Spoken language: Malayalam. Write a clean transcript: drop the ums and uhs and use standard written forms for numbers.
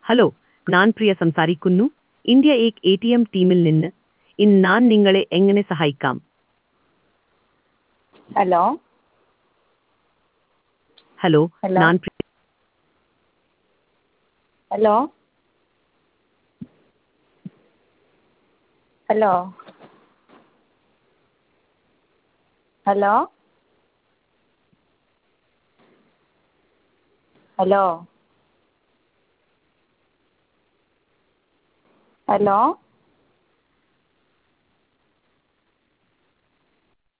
ഹലോ, ഞാൻ പ്രിയ സംസാരിക്കുന്നു. ഇന്ത്യ ഏക് ATM ടീമിൽ നിന്ന്. ഇന്ന് ഞാൻ നിങ്ങളെ എങ്ങനെ സഹായിക്കാം? ഹലോ ഹലോ, ഹലോ ഞാൻ hello hello hello hello hello